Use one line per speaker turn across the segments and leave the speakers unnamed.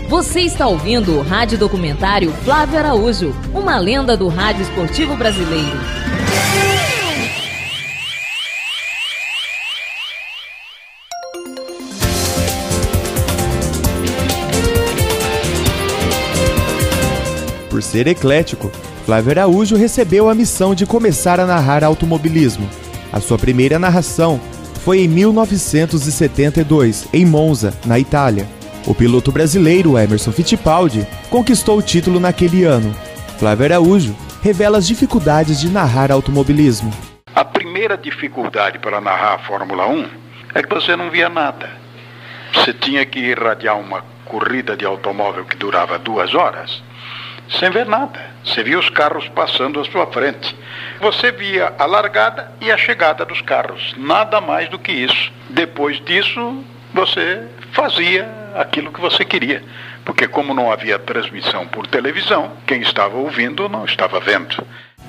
Você está ouvindo o rádio documentário Flávio Araújo, uma lenda do rádio esportivo brasileiro.
Por ser eclético, Flávio Araújo recebeu a missão de começar a narrar automobilismo. A sua primeira narração foi em 1972, em Monza, na Itália. O piloto brasileiro Emerson Fittipaldi conquistou o título naquele ano. Flávio Araújo revela as dificuldades de narrar automobilismo.
A primeira dificuldade para narrar a Fórmula 1 é que você não via nada. Você tinha que irradiar uma corrida de automóvel que durava 2 horas sem ver nada. Você via os carros passando à sua frente. Você via a largada e a chegada dos carros. Nada mais do que isso. Depois disso, você fazia aquilo que você queria. Porque como não havia transmissão por televisão, quem estava ouvindo não estava vendo.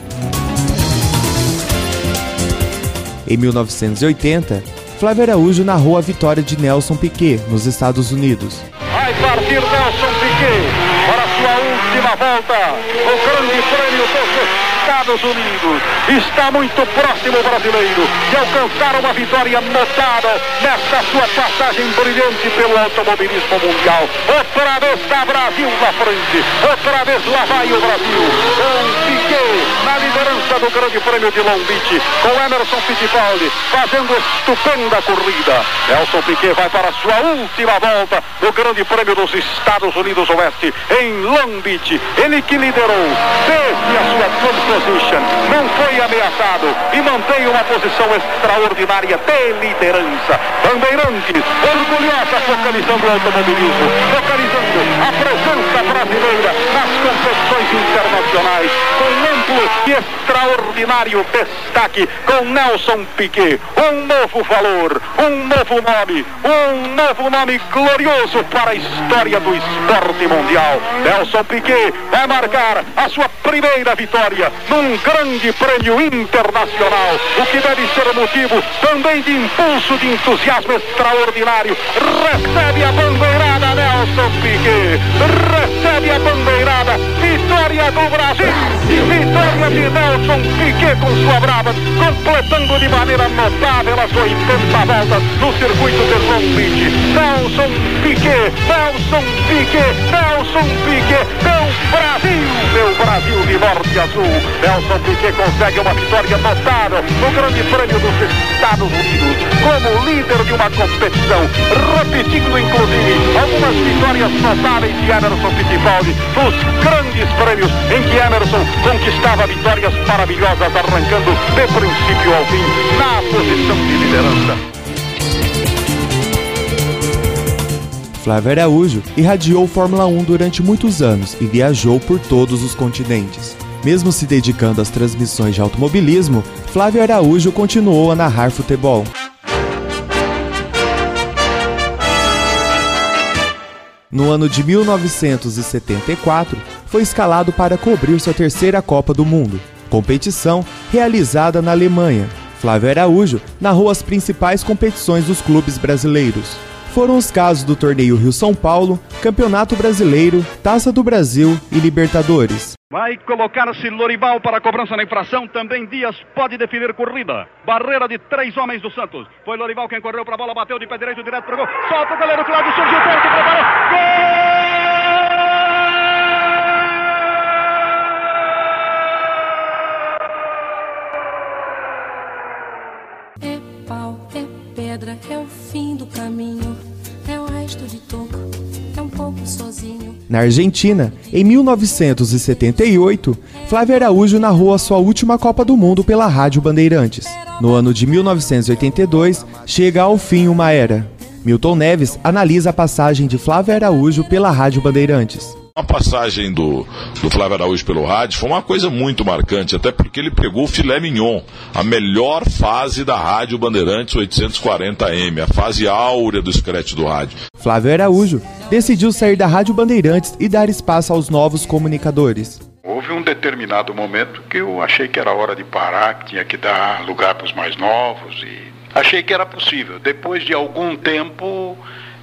Em 1980, Flávio Araújo narrou a vitória de Nelson Piquet, nos Estados Unidos.
Vai partir Nelson Piquet para sua última volta. O Grande Prêmio dos Estados Unidos está muito próximo, brasileiro, de alcançar uma vitória notável nesta sua passagem brilhante pelo automobilismo mundial. Outra vez está Brasil na frente, outra vez lá vai o Brasil, com Piquet na liderança do Grande Prêmio de Long Beach, com Emerson Fittipaldi fazendo estupenda corrida. Nelson Piquet vai para a sua última volta no Grande Prêmio dos Estados Unidos Oeste, em Long Beach. Ele que liderou desde a sua pole position, não foi ameaçado e mantém uma posição extraordinária de liderança. Bandeirantes, orgulhosa, focalizando o automobilismo, focalizando a presença brasileira nas competições internacionais, com amplo e extraordinário destaque, com Nelson Piquet, um novo valor, um novo nome glorioso para a história do esporte mundial. Nelson Piquet vai marcar a sua primeira vitória num grande prêmio internacional, o que deve ser motivo também de impulso, de entusiasmo extraordinário. Recebe a bandeirada Nelson Piquet, recebe a bandeirada, vitória do Brasil, vitória de Nelson Piquet com sua brava, completando de maneira notável as 80 voltas no circuito de Long Beach. Nelson Piquet, Nelson Piquet, Nelson Piquet, meu Brasil de norte a sul. Nelson Piquet consegue uma vitória notável no Grande Prêmio dos Estados Unidos, como líder de uma competição, repetindo inclusive algumas vitórias notáveis de Emerson Fittipaldi nos grandes prêmios em que Emerson conquistava vitórias maravilhosas, arrancando de princípio ao fim na posição de liderança.
Flávio Araújo irradiou Fórmula 1 durante muitos anos e viajou por todos os continentes. Mesmo se dedicando às transmissões de automobilismo, Flávio Araújo continuou a narrar futebol. No ano de 1974, foi escalado para cobrir sua terceira Copa do Mundo, competição realizada na Alemanha. Flávio Araújo narrou as principais competições dos clubes brasileiros. Foram os casos do Torneio Rio-São Paulo, Campeonato Brasileiro, Taça do Brasil e Libertadores.
Vai colocar-se Lorival para a cobrança na infração. Também Dias pode definir corrida. Barreira de 3 homens do Santos. Foi Lorival quem correu para a bola, bateu de pé direito direto para o gol. Solta o goleiro Cláudio, surgiu perto, preparou. Gol!
É pau, é pedra, é o fim do caminho. É o resto de toco, é um pouco sozinho.
Na Argentina, em 1978, Flávio Araújo narrou a sua última Copa do Mundo pela Rádio Bandeirantes. No ano de 1982, chega ao fim uma era. Milton Neves analisa a passagem de Flávio Araújo pela Rádio Bandeirantes.
A passagem do Flávio Araújo pelo rádio foi uma coisa muito marcante, até porque ele pegou o filé mignon, a melhor fase da Rádio Bandeirantes 840M, a fase áurea do scratch do rádio.
Flávio Araújo decidiu sair da Rádio Bandeirantes e dar espaço aos novos comunicadores.
Houve um determinado momento que eu achei que era hora de parar, que tinha que dar lugar para os mais novos, e achei que era possível. Depois de algum tempo,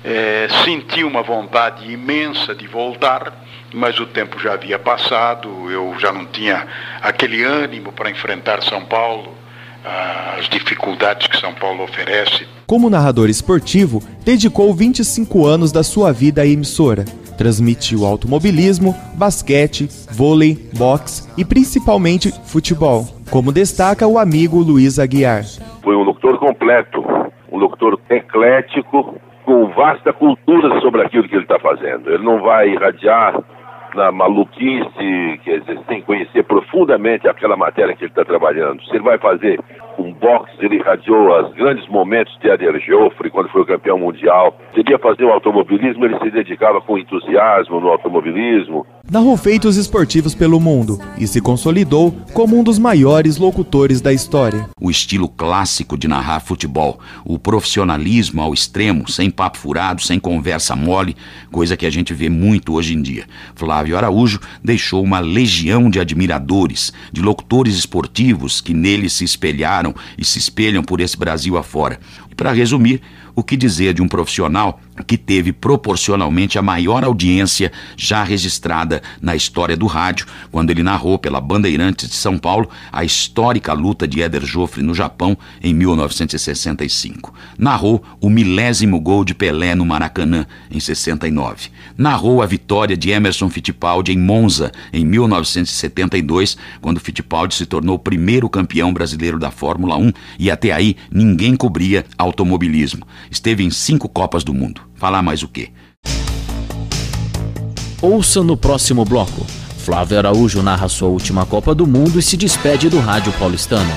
Senti uma vontade imensa de voltar, mas o tempo já havia passado, eu já não tinha aquele ânimo para enfrentar São Paulo, as dificuldades que São Paulo oferece.
Como narrador esportivo, dedicou 25 anos da sua vida à emissora. Transmitiu automobilismo, basquete, vôlei, boxe e principalmente futebol, como destaca o amigo Luiz Aguiar.
Foi um locutor completo, um locutor eclético, com vasta cultura sobre aquilo que ele está fazendo. Ele não vai irradiar na maluquice, quer dizer, sem conhecer profundamente aquela matéria que ele está trabalhando. Se ele vai fazer um boxe, ele irradiou os grandes momentos de Eder Joffre, quando foi o campeão mundial. Se ele ia fazer o automobilismo, ele se dedicava com entusiasmo no automobilismo.
Narrou feitos esportivos pelo mundo e se consolidou como um dos maiores locutores da história.
O estilo clássico de narrar futebol, o profissionalismo ao extremo, sem papo furado, sem conversa mole, coisa que a gente vê muito hoje em dia. Flávio Araújo deixou uma legião de admiradores, de locutores esportivos que nele se espelharam e se espelham por esse Brasil afora. E para resumir, o que dizer de um profissional que teve proporcionalmente a maior audiência já registrada na história do rádio, quando ele narrou pela Bandeirantes de São Paulo a histórica luta de Eder Joffre no Japão em 1965. Narrou o 1000º gol de Pelé no Maracanã em 69. Narrou a vitória de Emerson Fittipaldi em Monza em 1972, quando Fittipaldi se tornou o primeiro campeão brasileiro da Fórmula 1 e até aí ninguém cobria automobilismo. Esteve em 5 Copas do Mundo. Falar mais o quê?
Ouça no próximo bloco. Flávio Araújo narra sua última Copa do Mundo e se despede do rádio paulistano.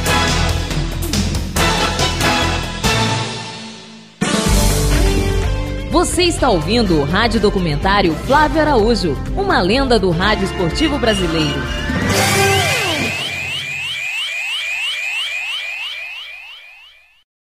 Você está ouvindo o rádio documentário Flávio Araújo, uma lenda do rádio esportivo brasileiro.